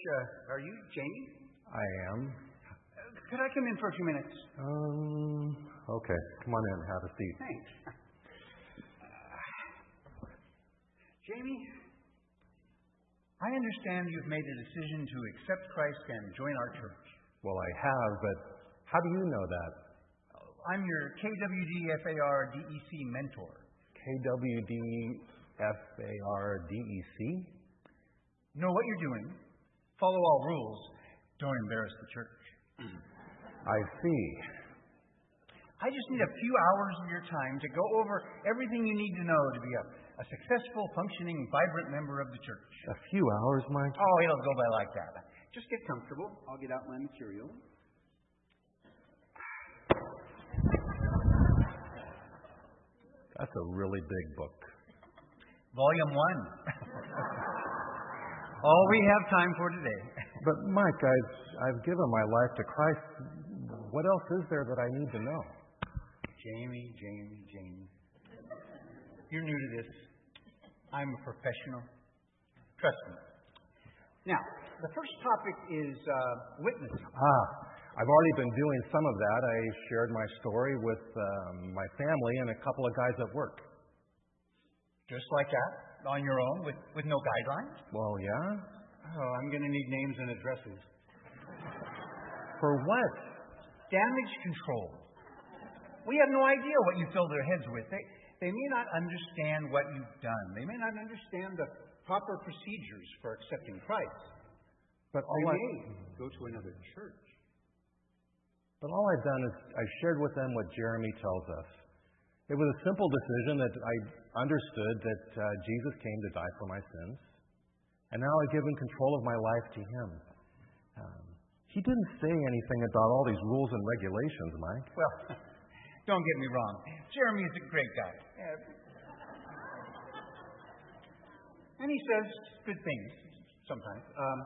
Are you Jamie? I am. Could I come in for a few minutes? Okay. Come on in. Have a seat. Thanks. Jamie, I understand you've made a decision to accept Christ and join our church. Well, I have, but how do you know that? I'm your KWDFAR-DEC mentor. KWDFAR-DEC? Know what you're doing. Follow all rules. Don't embarrass the church. I see. I just need a few hours of your time to go over everything you need to know to be a successful, functioning, vibrant member of the church. A few hours, Mike? Oh, it'll go by like that. Just get comfortable. I'll get out my material. That's a really big book. Volume 1. All we have time for today. But Mike, I've given my life to Christ. What else is there that I need to know? Jamie. You're new to this. I'm a professional. Trust me. Now, the first topic is witnessing. I've already been doing some of that. I shared my story with my family and a couple of guys at work. Just like that? On your own, with no guidelines? Well, yeah. Oh, I'm going to need names and addresses. For what? Damage control. We have no idea what you fill their heads with. They may not understand what you've done. They may not understand the proper procedures for accepting Christ. But they may go to another church. But all I've done is I've shared with them what Jeremy tells us. It was a simple decision that I understood that Jesus came to die for my sins. And now I've given control of my life to Him. He didn't say anything about all these rules and regulations, Mike. Well, don't get me wrong. Jeremy is a great guy. And he says good things sometimes.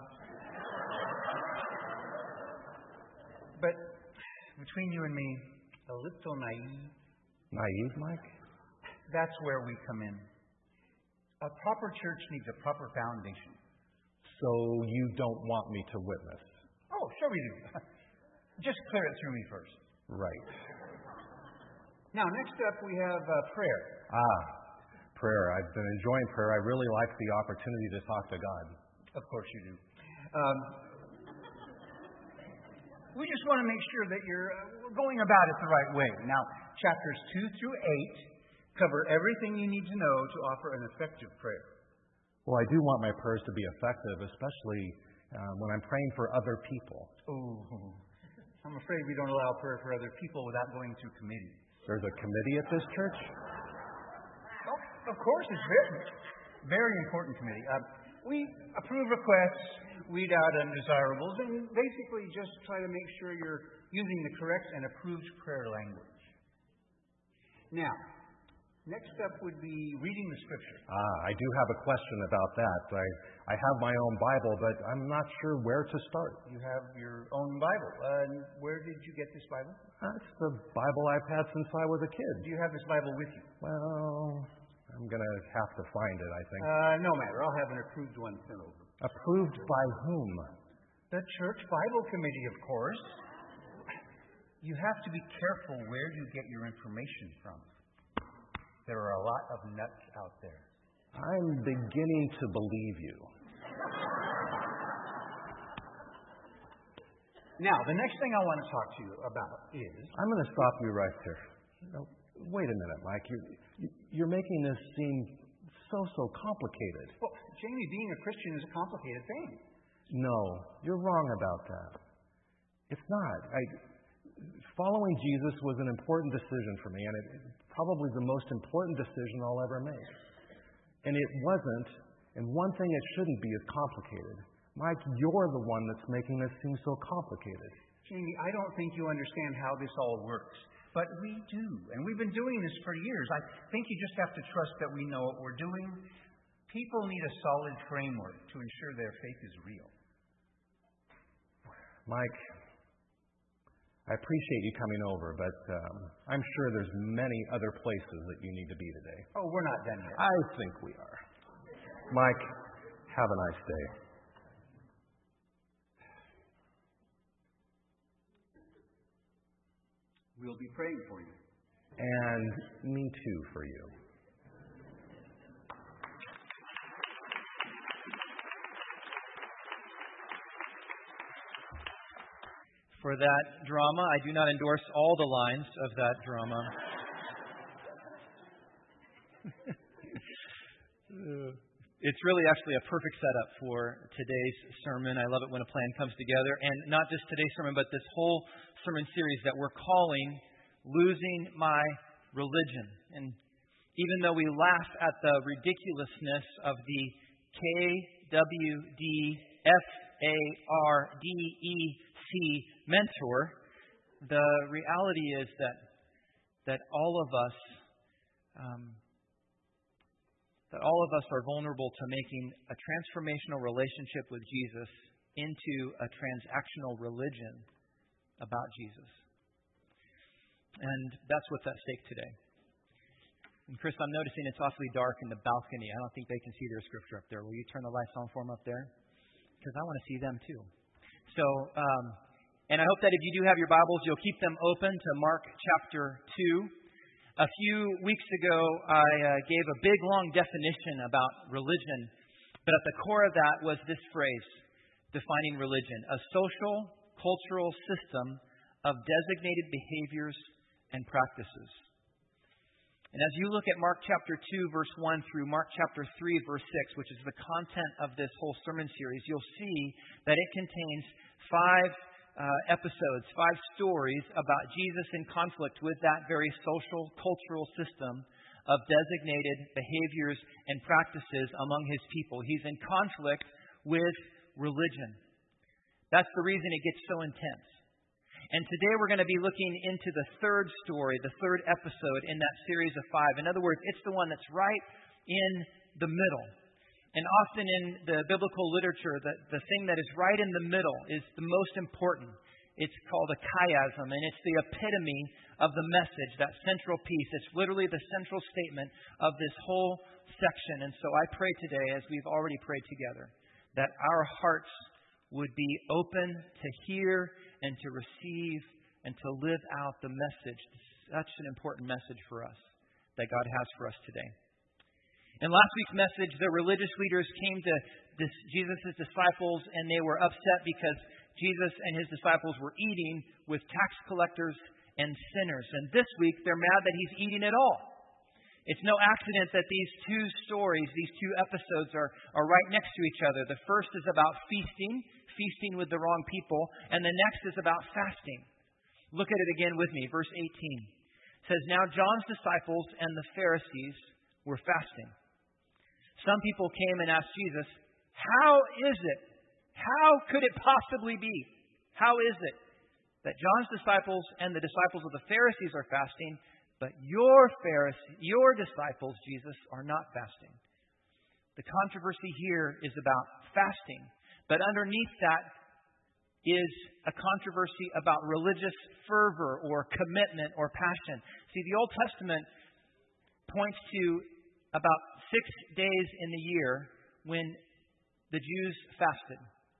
But between you and me, a little naive. Naive, Mike? That's where we come in. A proper church needs a proper foundation. So you don't want me to witness? Oh, sure we do. Just clear it through me first. Right. Now, next up we have prayer. Prayer. I've been enjoying prayer. I really like the opportunity to talk to God. Of course you do. We just want to make sure that you're going about it the right way. Now, chapters 2 through 8 cover everything you need to know to offer an effective prayer. Well, I do want my prayers to be effective, especially when I'm praying for other people. Oh, I'm afraid we don't allow prayer for other people without going through committee. There's a committee at this church? Oh, of course, it's very important committee. We approve requests, weed out undesirables, and basically just try to make sure you're using the correct and approved prayer language. Now, next up would be reading the Scripture. I do have a question about that. I have my own Bible, but I'm not sure where to start. You have your own Bible. Where did you get this Bible? It's the Bible I've had since I was a kid. Do you have this Bible with you? Well, I'm going to have to find it, I think. No matter. I'll have an approved one sent over. Approved by whom? The Church Bible Committee, of course. You have to be careful where you get your information from. There are a lot of nuts out there. I'm beginning to believe you. Now, the next thing I want to talk to you about is... I'm going to stop you right there. Wait a minute, Mike. You're making this seem so complicated. Well, Jamie, being a Christian is a complicated thing. No, you're wrong about that. It's not. Following Jesus was an important decision for me, and it's probably the most important decision I'll ever make. And it wasn't, and one thing it shouldn't be is complicated. Mike, you're the one that's making this seem so complicated. Jamie, I don't think you understand how this all works. But we do, and we've been doing this for years. I think you just have to trust that we know what we're doing. People need a solid framework to ensure their faith is real. Mike, I appreciate you coming over, but I'm sure there's many other places that you need to be today. Oh, we're not done yet. I think we are. Mike, have a nice day. We'll be praying for you. And me too for you. For that drama, I do not endorse all the lines of that drama. It's really actually a perfect setup for today's sermon. I love it when a plan comes together. And not just today's sermon, but this whole sermon series that we're calling Losing My Religion. And even though we laugh at the ridiculousness of the KWDFARDEC mentor, the reality is that all of us are vulnerable to making a transformational relationship with Jesus into a transactional religion about Jesus. And that's what's at stake today. And Chris, I'm noticing it's awfully dark in the balcony. I don't think they can see their scripture up there. Will you turn the lights on for them up there? Because I want to see them too. So, and I hope that if you do have your Bibles, you'll keep them open to Mark chapter 2. A few weeks ago, I gave a big, long definition about religion, but at the core of that was this phrase, defining religion: a social, cultural system of designated behaviors and practices. And as you look at Mark chapter 2, verse 1 through Mark chapter 3, verse 6, which is the content of this whole sermon series, you'll see that it contains 5 episodes, 5 stories about Jesus in conflict with that very social, cultural system of designated behaviors and practices among his people. He's in conflict with religion. That's the reason it gets so intense. And today we're going to be looking into the third story, the third episode in that series of 5. In other words, it's the one that's right in the middle. And often in the biblical literature, the thing that is right in the middle is the most important. It's called a chiasm, and it's the epitome of the message, that central piece. It's literally the central statement of this whole section. And so I pray today, as we've already prayed together, that our hearts would be open to hear and to receive and to live out the message, such an important message for us that God has for us today. In last week's message, the religious leaders came to Jesus' disciples, and they were upset because Jesus and his disciples were eating with tax collectors and sinners. And this week, they're mad that he's eating at all. It's no accident that these 2 stories, these 2 episodes are right next to each other. The first is about feasting with the wrong people, and the next is about fasting. Look at it again with me. Verse 18 says, "Now John's disciples and the Pharisees were fasting. Some people came and asked Jesus, 'How is it? How could it possibly be? How is it that John's disciples and the disciples of the Pharisees are fasting, but your disciples, Jesus, are not fasting?' The controversy here is about fasting, but underneath that is a controversy about religious fervor or commitment or passion. See, the Old Testament points to about 6 days in the year when the Jews fasted.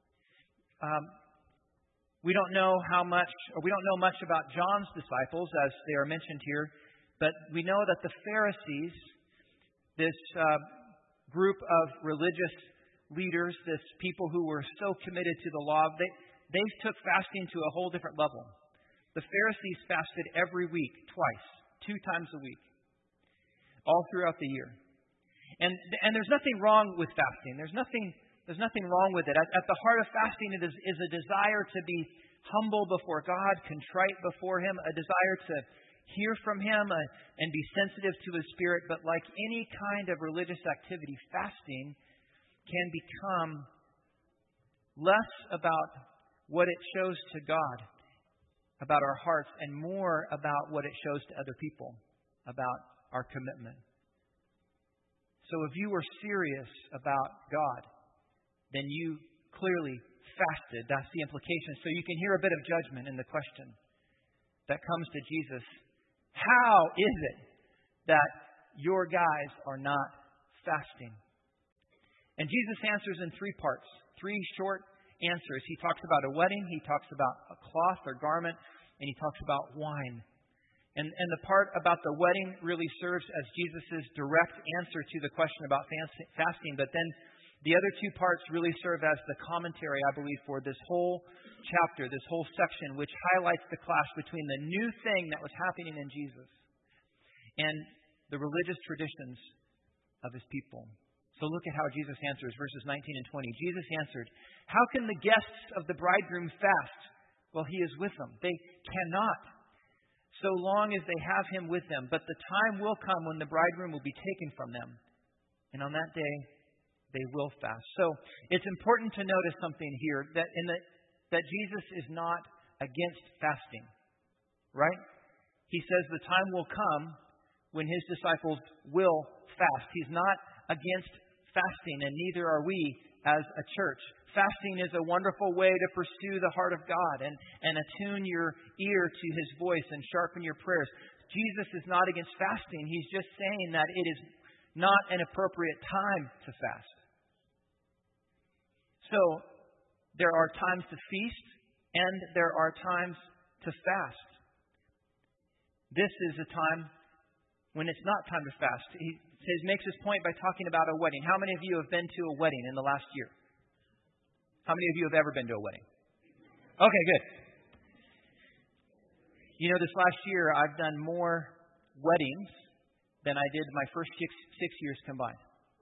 We don't know much about John's disciples as they are mentioned here, but we know that the Pharisees, this group of religious leaders, this people who were so committed to the law, they took fasting to a whole different level. The Pharisees fasted every week, twice, 2 times a week, all throughout the year. And there's nothing wrong with fasting. There's nothing wrong with it. At the heart of fasting is a desire to be humble before God, contrite before Him, a desire to hear from Him and be sensitive to His Spirit. But like any kind of religious activity, fasting can become less about what it shows to God, about our hearts, and more about what it shows to other people, about our commitment. So if you were serious about God, then you clearly fasted. That's the implication. So you can hear a bit of judgment in the question that comes to Jesus. How is it that your guys are not fasting? And Jesus answers in 3 parts, 3 short answers. He talks about a wedding, he talks about a cloth or garment, and he talks about wine. And the part about the wedding really serves as Jesus' direct answer to the question about fasting. But then the other two parts really serve as the commentary, I believe, for this whole chapter, this whole section, which highlights the clash between the new thing that was happening in Jesus and the religious traditions of his people. So look at how Jesus answers, verses 19 and 20. Jesus answered, "How can the guests of the bridegroom fast while he is with them? They cannot, so long as they have him with them. But the time will come when the bridegroom will be taken from them, and on that day they will fast." So it's important to notice something here, that Jesus is not against fasting, right? He says the time will come when his disciples will fast. He's not against fasting, and neither are we as a church. Fasting is a wonderful way to pursue the heart of God and attune your ear to his voice and sharpen your prayers. Jesus is not against fasting. He's just saying that it is not an appropriate time to fast. So, there are times to feast and there are times to fast. This is a time when it's not time to fast. He makes his point by talking about a wedding. How many of you have been to a wedding in the last year? How many of you have ever been to a wedding? Okay, good. You know, this last year I've done more weddings than I did my first six years combined.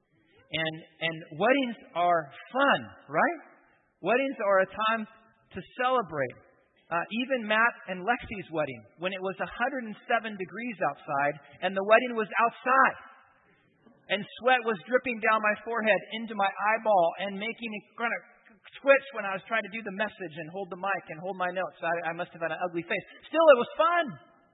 And weddings are fun, right? Weddings are a time to celebrate. Even Matt and Lexi's wedding, when it was 107 degrees outside and the wedding was outside. And sweat was dripping down my forehead into my eyeball and making me kind of twitch when I was trying to do the message and hold the mic and hold my notes. I must have had an ugly face. Still, it was fun.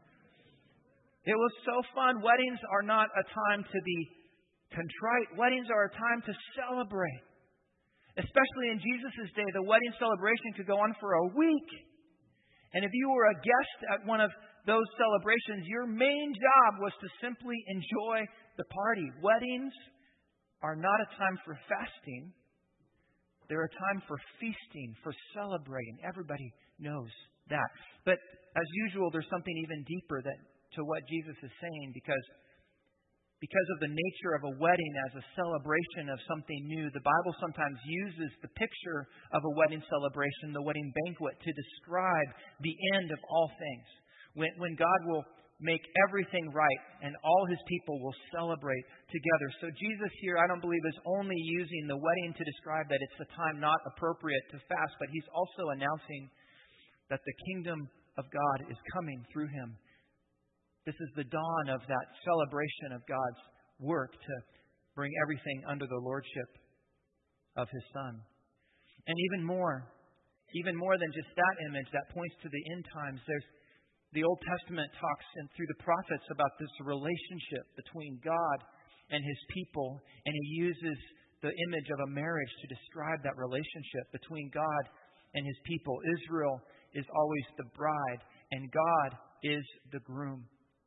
It was so fun. Weddings are not a time to be contrite. Weddings are a time to celebrate. Especially in Jesus' day, the wedding celebration could go on for a week. And if you were a guest at one of those celebrations, your main job was to simply enjoy the party. Weddings are not a time for fasting. They're a time for feasting, for celebrating. Everybody knows that. But as usual, there's something even deeper to what Jesus is saying, because of the nature of a wedding as a celebration of something new, the Bible sometimes uses the picture of a wedding celebration, the wedding banquet, to describe the end of all things. When God will make everything right and all his people will celebrate together. So Jesus here, I don't believe, is only using the wedding to describe that it's a time not appropriate to fast, but he's also announcing that the kingdom of God is coming through him. This is the dawn of that celebration of God's work to bring everything under the lordship of his Son. And even more than just that image that points to the end times, the Old Testament talks through the prophets about this relationship between God and his people, and he uses the image of a marriage to describe that relationship between God and his people. Israel is always the bride, and God is the groom.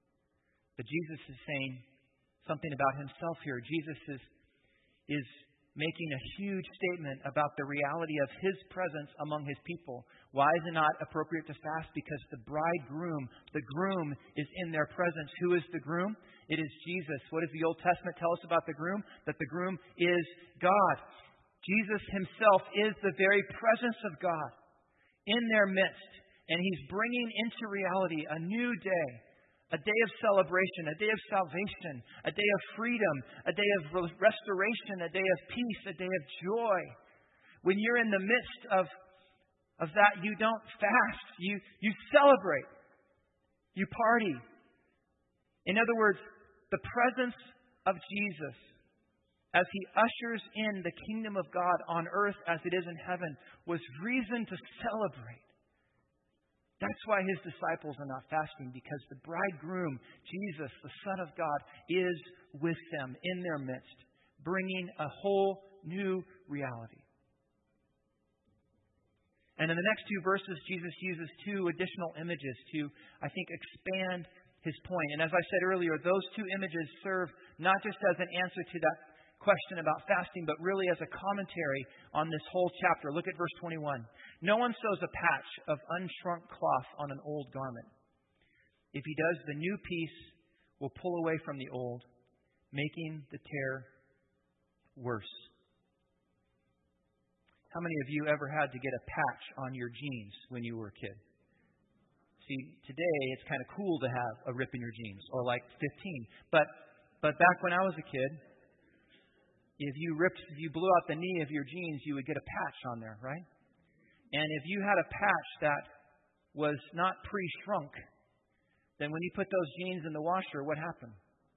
But Jesus is saying something about himself here. Jesus is making a huge statement about the reality of his presence among his people. Why is it not appropriate to fast? Because the bridegroom, the groom, is in their presence. Who is the groom? It is Jesus. What does the Old Testament tell us about the groom? That the groom is God. Jesus himself is the very presence of God in their midst. And he's bringing into reality a new day. A day of celebration, a day of salvation, a day of freedom, a day of restoration, a day of peace, a day of joy. When you're in the midst of that, you don't fast. You celebrate. You party. In other words, the presence of Jesus as he ushers in the kingdom of God on earth as it is in heaven was reason to celebrate. That's why his disciples are not fasting, because the bridegroom, Jesus, the Son of God, is with them in their midst, bringing a whole new reality. And in the next two verses, Jesus uses two additional images to, I think, expand his point. And as I said earlier, those two images serve not just as an answer to that question about fasting, but really as a commentary on this whole chapter. Look at verse 21. No one sews a patch of unshrunk cloth on an old garment. If he does, the new piece will pull away from the old, making the tear worse. How many of you ever had to get a patch on your jeans when you were a kid? See, today it's kind of cool to have a rip in your jeans, or like 15. But back when I was a kid, if you blew out the knee of your jeans, you would get a patch on there, right? And if you had a patch that was not pre-shrunk, then when you put those jeans in the washer, what happened?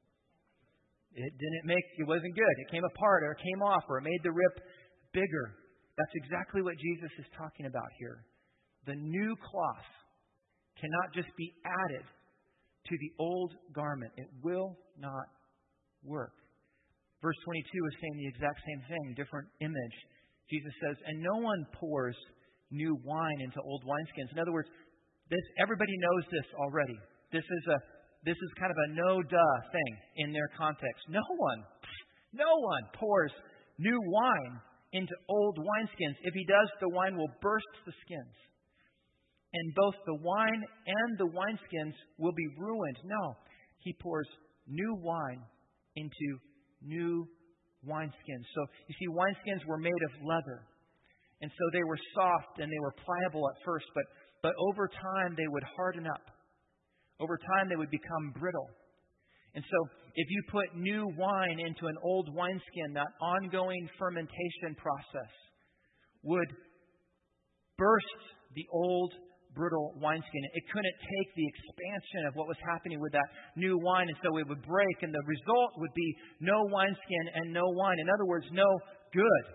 It wasn't good. It came apart, or it came off, or it made the rip bigger. That's exactly what Jesus is talking about here. The new cloth cannot just be added to the old garment. It will not work. Verse 22 is saying the exact same thing, different image. Jesus says, and no one pours new wine into old wineskins. In other words, everybody knows this already. This is kind of a no-duh thing in their context. No one pours new wine into old wineskins. If he does, the wine will burst the skins. And both the wine and the wineskins will be ruined. No, he pours new wine into new wineskins. So you see, wineskins were made of leather. And so they were soft and they were pliable at first, but over time they would harden up. Over time they would become brittle. And so if you put new wine into an old wineskin, that ongoing fermentation process would burst the old brittle wineskin. It couldn't take the expansion of what was happening with that new wine, and so it would break, and the result would be no wineskin and no wine. In other words, no good.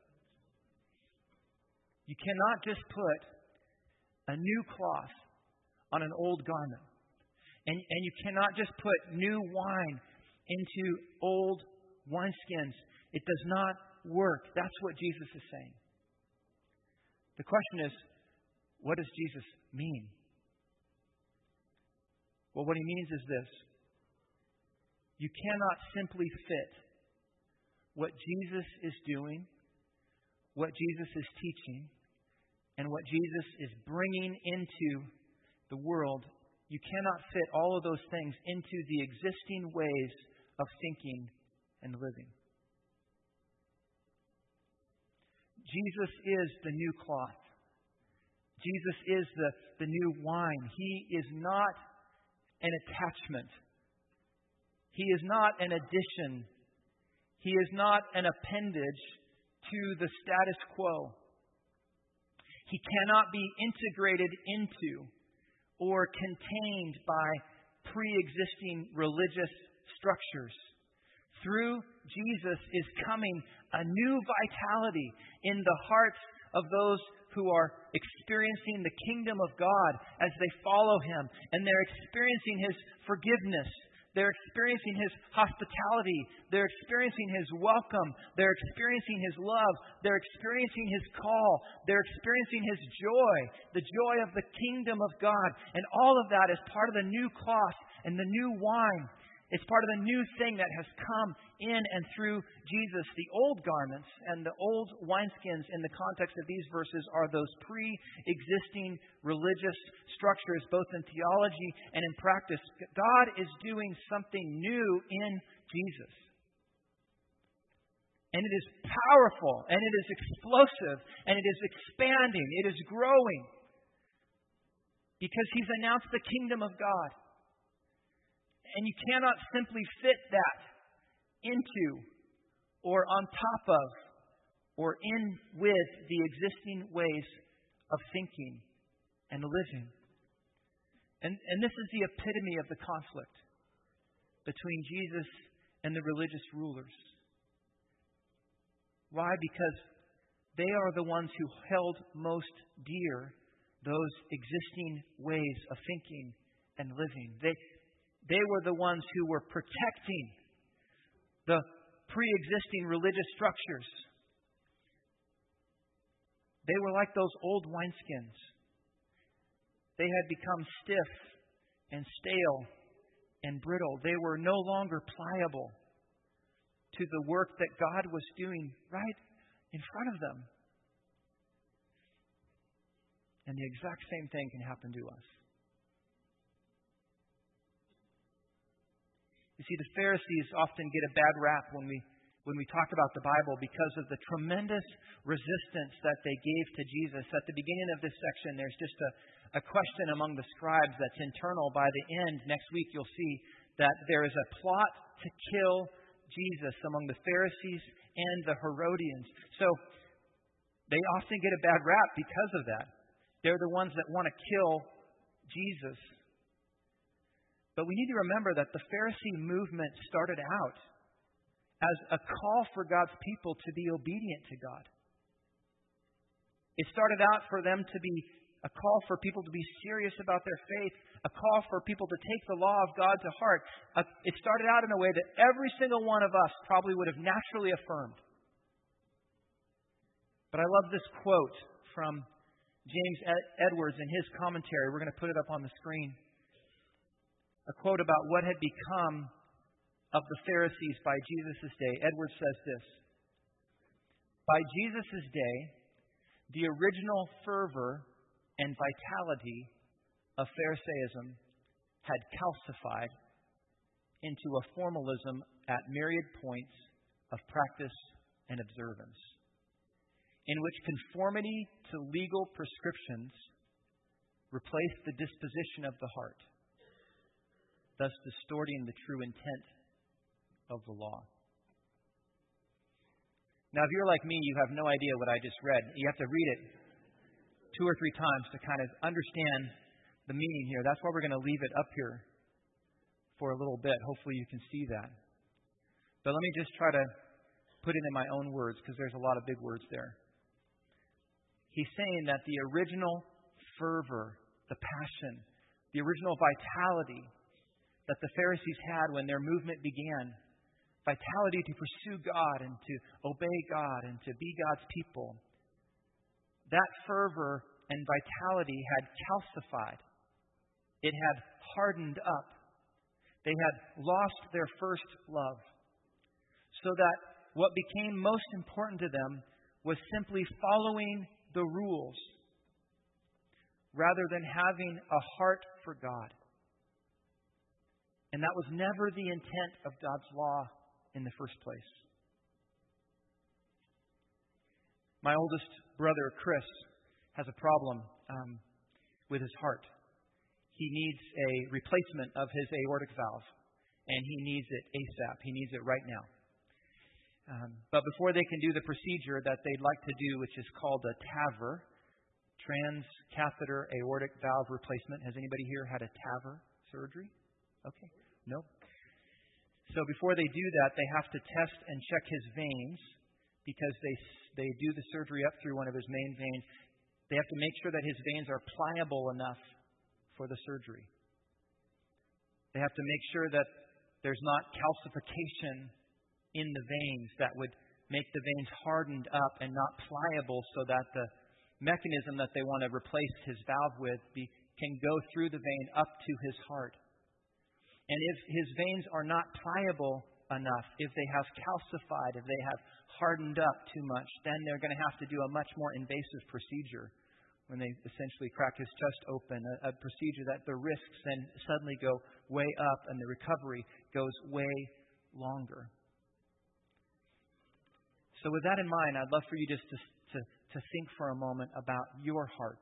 You cannot just put a new cloth on an old garment. And you cannot just put new wine into old wineskins. It does not work. That's what Jesus is saying. The question is, what does Jesus mean? Well, what he means is this. You cannot simply fit what Jesus is doing, what Jesus is teaching, and what Jesus is bringing into the world. You cannot fit all of those things into the existing ways of thinking and living. Jesus is the new cloth. Jesus is the new wine. He is not an attachment. He is not an addition. He is not an appendage to the status quo. He cannot be integrated into or contained by pre-existing religious structures. Through Jesus is coming a new vitality in the hearts of those who are experiencing the kingdom of God as they follow Him. And they're experiencing His forgiveness. They're experiencing His hospitality. They're experiencing His welcome. They're experiencing His love. They're experiencing His call. They're experiencing His joy, the joy of the kingdom of God. And all of that is part of the new cloth and the new wine. It's part of the new thing that has come in and through Jesus. The old garments and the old wineskins in the context of these verses are those pre-existing religious structures, both in theology and in practice. God is doing something new in Jesus. And it is powerful, and it is explosive, and it is expanding, it is growing. Because He's announced the kingdom of God. And you cannot simply fit that into or on top of or in with the existing ways of thinking and living. And this is the epitome of the conflict between Jesus and the religious rulers. Why? Because they are the ones who held most dear those existing ways of thinking and living. They were the ones who were protecting the pre-existing religious structures. They were like those old wineskins. They had become stiff and stale and brittle. They were no longer pliable to the work that God was doing right in front of them. And the exact same thing can happen to us. see, the Pharisees often get a bad rap when we talk about the Bible because of the tremendous resistance that they gave to Jesus. At the beginning of this section, there's just a question among the scribes that's internal. By the end, next week, you'll see that there is a plot to kill Jesus among the Pharisees and the Herodians. So they often get a bad rap because of that. They're the ones that want to kill Jesus. But we need to remember that the Pharisee movement started out as a call for God's people to be obedient to God. It started out for them to be a call for people to be serious about their faith, a call for people to take the law of God to heart. It started out in a way that every single one of us probably would have naturally affirmed. But I love this quote from James Edwards in his commentary. We're going to put it up on the screen. A quote about what had become of the Pharisees by Jesus' day. Edwards says this: by Jesus' day, the original fervor and vitality of Pharisaism had calcified into a formalism at myriad points of practice and observance, in which conformity to legal prescriptions replaced the disposition of the heart, thus distorting the true intent of the law. Now, if you're like me, you have no idea what I just read. You have to read it 2 or 3 times to kind of understand the meaning here. That's why we're going to leave it up here for a little bit. Hopefully you can see that. But let me just try to put it in my own words, because there's a lot of big words there. He's saying that the original fervor, the passion, the original vitality that the Pharisees had when their movement began, vitality to pursue God and to obey God and to be God's people, that fervor and vitality had calcified. It had hardened up. They had lost their first love. So that what became most important to them was simply following the rules rather than having a heart for God. And that was never the intent of God's law in the first place. My oldest brother, Chris, has a problem with his heart. He needs a replacement of his aortic valve, and he needs it ASAP. He needs it right now. But before they can do the procedure that they'd like to do, which is called a TAVR, transcatheter aortic valve replacement. Has anybody here had a TAVR surgery? Okay. No. So before they do that, they have to test and check his veins, because they do the surgery up through one of his main veins. They have to make sure that his veins are pliable enough for the surgery. They have to make sure that there's not calcification in the veins that would make the veins hardened up and not pliable, so that the mechanism that they want to replace his valve with can go through the vein up to his heart. And if his veins are not pliable enough, if they have calcified, if they have hardened up too much, then they're going to have to do a much more invasive procedure when they essentially crack his chest open, a procedure that the risks then suddenly go way up and the recovery goes way longer. So with that in mind, I'd love for you just to think for a moment about your heart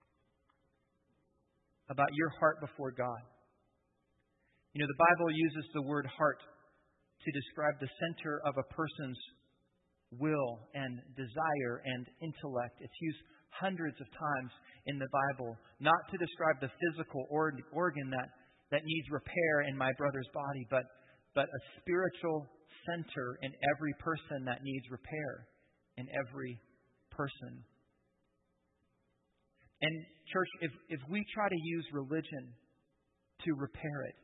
before God. You know, the Bible uses the word heart to describe the center of a person's will and desire and intellect. It's used hundreds of times in the Bible, not to describe the physical organ that needs repair in my brother's body, but a spiritual center in every person that needs repair in every person. And church, if we try to use religion to repair it,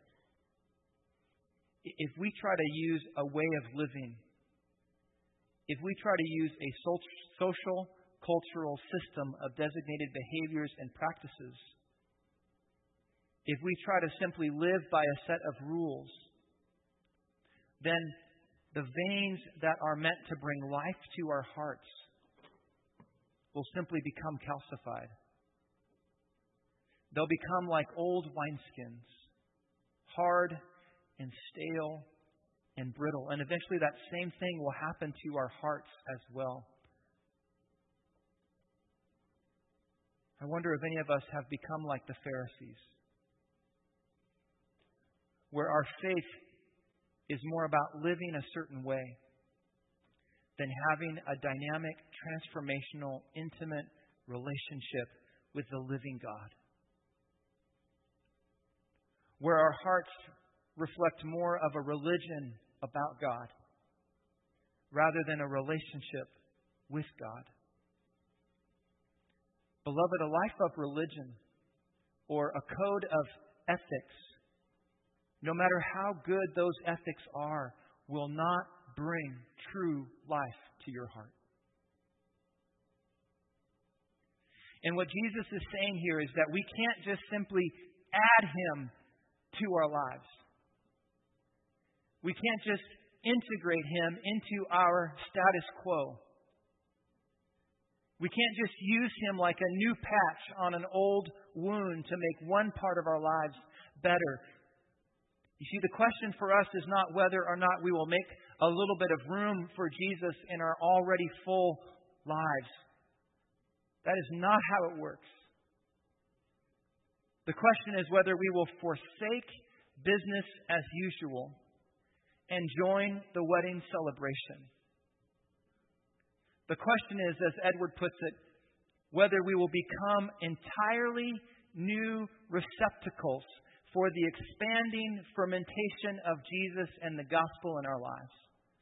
if we try to use a way of living, if we try to use a social, cultural system of designated behaviors and practices, if we try to simply live by a set of rules, then the veins that are meant to bring life to our hearts will simply become calcified. They'll become like old wineskins, hard and stale and brittle. And eventually that same thing will happen to our hearts as well. I wonder if any of us have become like the Pharisees, where our faith is more about living a certain way than having a dynamic, transformational, intimate relationship with the living God. Where our hearts reflect more of a religion about God rather than a relationship with God. Beloved, a life of religion or a code of ethics, no matter how good those ethics are, will not bring true life to your heart. And what Jesus is saying here is that we can't just simply add Him to our lives. We can't just integrate Him into our status quo. We can't just use Him like a new patch on an old wound to make one part of our lives better. You see, the question for us is not whether or not we will make a little bit of room for Jesus in our already full lives. That is not how it works. The question is whether we will forsake business as usual and join the wedding celebration. The question is, as Edward puts it, whether we will become entirely new receptacles for the expanding fermentation of Jesus and the gospel in our lives.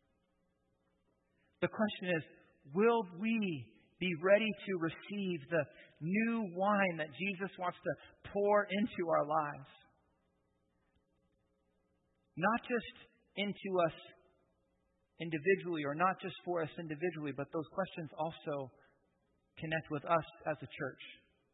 The question is, will we be ready to receive the new wine that Jesus wants to pour into our lives? Not just into us individually, or not just for us individually, but those questions also connect with us as a church.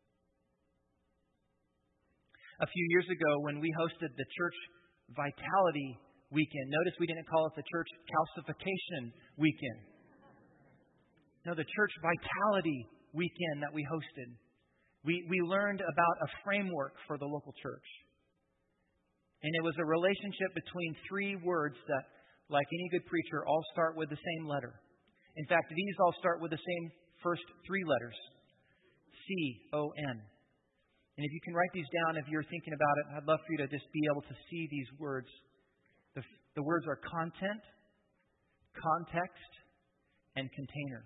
A few years ago, when we hosted the Church Vitality Weekend, notice we didn't call it the Church Calcification Weekend. No, the Church Vitality Weekend that we hosted. We learned about a framework for the local church. And it was a relationship between three words that, like any good preacher, all start with the same letter. In fact, these all start with the same first three letters. C-O-N. And if you can write these down, if you're thinking about it, I'd love for you to just be able to see these words. The words are content, context, and container.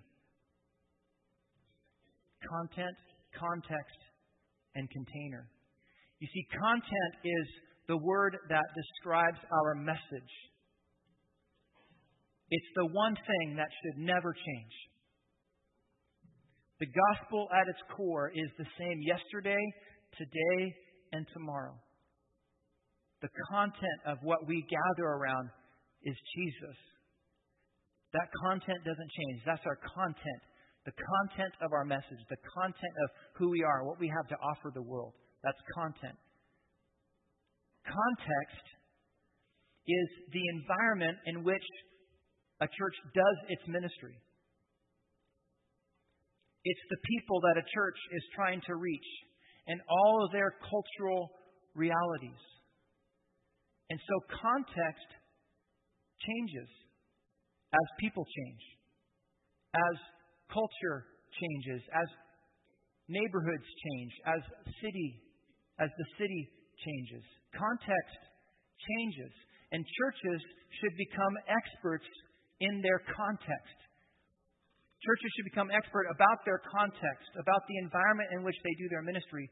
Content, context, and container. You see, content is the word that describes our message. It's the one thing that should never change. The gospel at its core is the same yesterday, today, and tomorrow. The content of what we gather around is Jesus. That content doesn't change. That's our content. The content of our message, the content of who we are, what we have to offer the world. That's content. Context is the environment in which a church does its ministry. It's the people that a church is trying to reach and all of their cultural realities. And so context changes as people change, as culture changes, as neighborhoods change, as the city changes. Context changes, and churches should become experts in their context. Churches should become expert about their context, about the environment in which they do their ministry.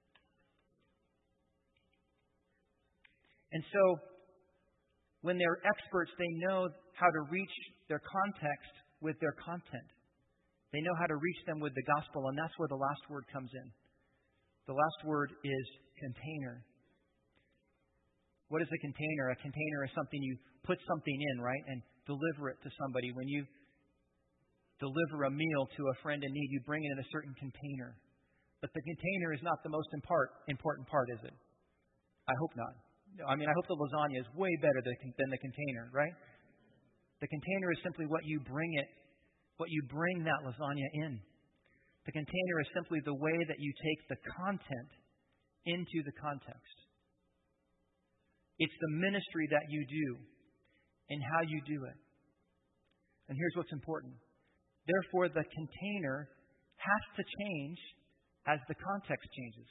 And so, when they're experts, they know how to reach their context with their content. They know how to reach them with the gospel, and that's where the last word comes in. The last word is container. What is a container? A container is something you put something in, right, and deliver it to somebody. When you deliver a meal to a friend in need, you bring it in a certain container. But the container is not the most important part, is it? I hope not. I mean, I hope the lasagna is way better than the container, right? The container is simply what you bring that lasagna in. The container is simply the way that you take the content into the context. It's the ministry that you do and how you do it. And here's what's important. Therefore, the container has to change as the context changes.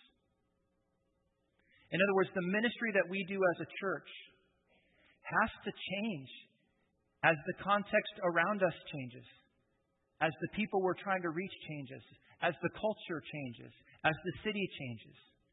In other words, the ministry that we do as a church has to change as the context around us changes, as the people we're trying to reach changes, as the culture changes, as the city changes.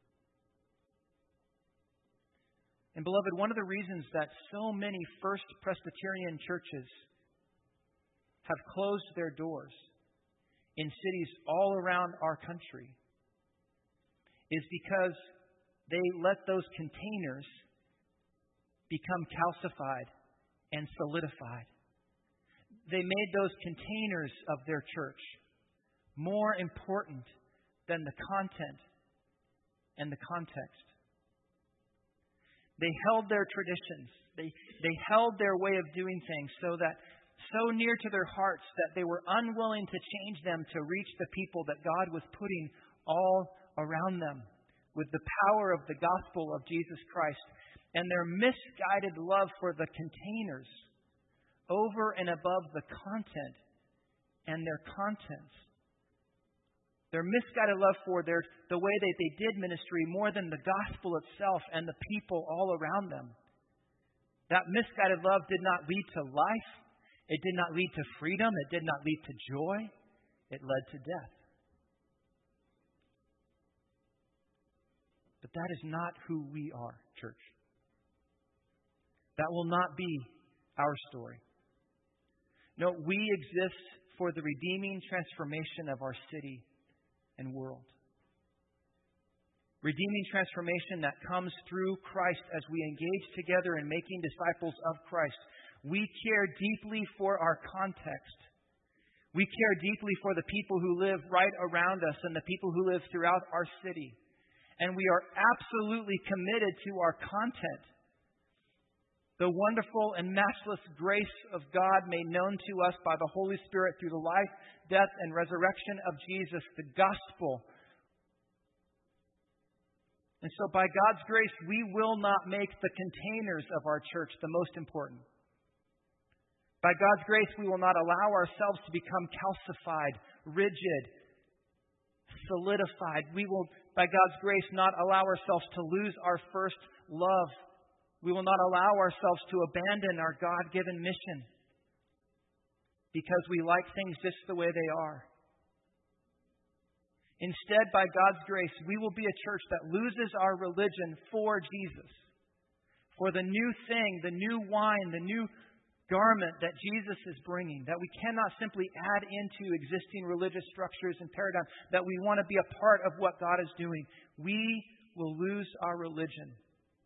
And beloved, one of the reasons that so many First Presbyterian churches have closed their doors in cities all around our country is because they let those containers become calcified and solidified. They made those containers of their church more important than the content and the context. They held their traditions. They held their way of doing things so near to their hearts that they were unwilling to change them to reach the people that God was putting all around them with the power of the gospel of Jesus Christ. And their misguided love for the containers over and above the content and their contents. Their misguided love for the way that they did ministry more than the gospel itself and the people all around them. That misguided love did not lead to life. It did not lead to freedom. It did not lead to joy. It led to death. But that is not who we are, church. That will not be our story. No, we exist for the redeeming transformation of our city and world. Redeeming transformation that comes through Christ as we engage together in making disciples of Christ. We care deeply for our context. We care deeply for the people who live right around us and the people who live throughout our city. And we are absolutely committed to our content. The wonderful and matchless grace of God made known to us by the Holy Spirit through the life, death, and resurrection of Jesus, the gospel. And so by God's grace, we will not make the containers of our church the most important. By God's grace, we will not allow ourselves to become calcified, rigid, solidified. We will, by God's grace, not allow ourselves to lose our first love. We will not allow ourselves to abandon our God-given mission because we like things just the way they are. Instead, by God's grace, we will be a church that loses our religion for Jesus, for the new thing, the new wine, the new garment that Jesus is bringing, that we cannot simply add into existing religious structures and paradigms, that we want to be a part of what God is doing. We will lose our religion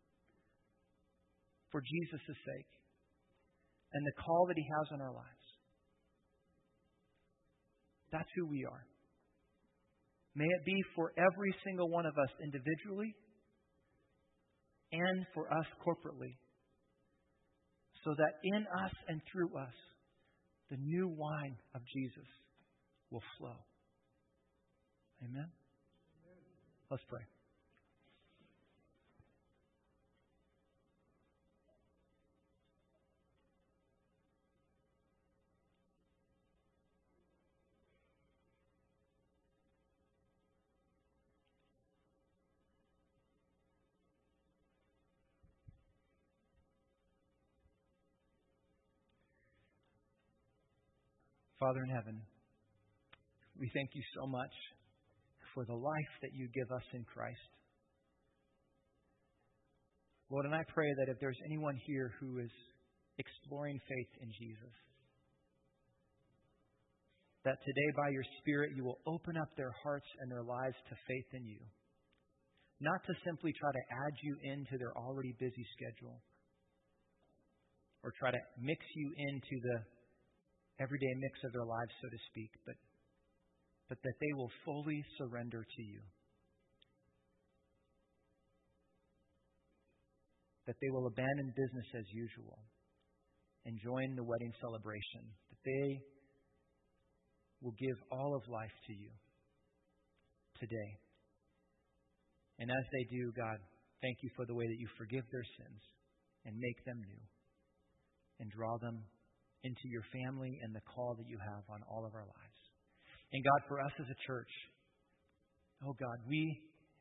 for Jesus' sake and the call that He has on our lives. That's who we are. May it be for every single one of us individually and for us corporately, so that in us and through us, the new wine of Jesus will flow. Amen? Let's pray. Father in heaven, we thank you so much for the life that you give us in Christ. Lord, and I pray that if there's anyone here who is exploring faith in Jesus, that today by your Spirit you will open up their hearts and their lives to faith in you. Not to simply try to add you into their already busy schedule or try to mix you into the everyday mix of their lives, so to speak, but that they will fully surrender to you. That they will abandon business as usual and join the wedding celebration. That they will give all of life to you today. And as they do, God, thank you for the way that you forgive their sins and make them new and draw them into your family and the call that you have on all of our lives. And God, for us as a church, oh God, we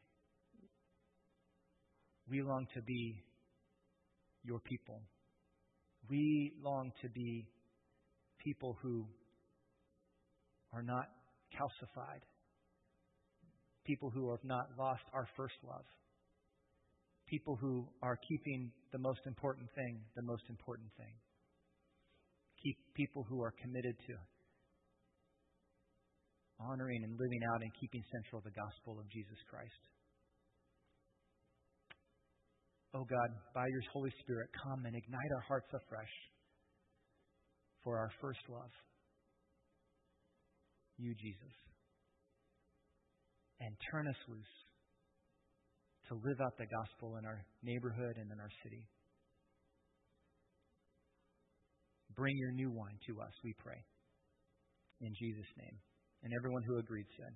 long to be your people. We long to be people who are not calcified, people who have not lost our first love, people who are keeping the most important thing, the most important thing. Keep people who are committed to honoring and living out and keeping central the gospel of Jesus Christ. Oh God, by your Holy Spirit, come and ignite our hearts afresh for our first love, you, Jesus, and turn us loose to live out the gospel in our neighborhood and in our city. Bring your new wine to us, we pray. In Jesus' name. And everyone who agreed said,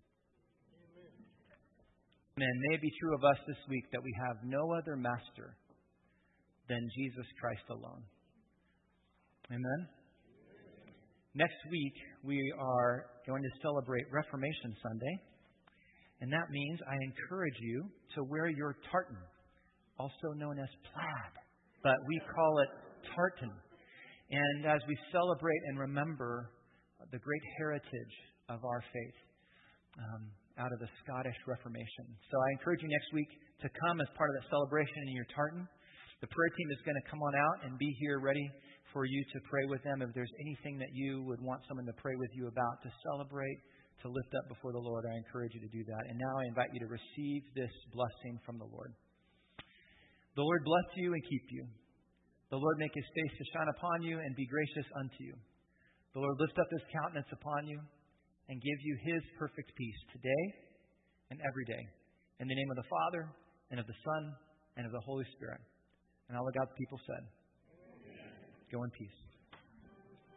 Amen. May it be true of us this week that we have no other master than Jesus Christ alone. Amen. Next week, we are going to celebrate Reformation Sunday. And that means I encourage you to wear your tartan, also known as plaid, but we call it tartan. And as we celebrate and remember the great heritage of our faith out of the Scottish Reformation. So I encourage you next week to come as part of that celebration in your tartan. The prayer team is going to come on out and be here ready for you to pray with them. If there's anything that you would want someone to pray with you about, to celebrate, to lift up before the Lord, I encourage you to do that. And now I invite you to receive this blessing from the Lord. The Lord bless you and keep you. The Lord make his face to shine upon you and be gracious unto you. The Lord lift up his countenance upon you and give you his perfect peace today and every day. In the name of the Father, and of the Son, and of the Holy Spirit. And all of God's people said, Amen. Go in peace.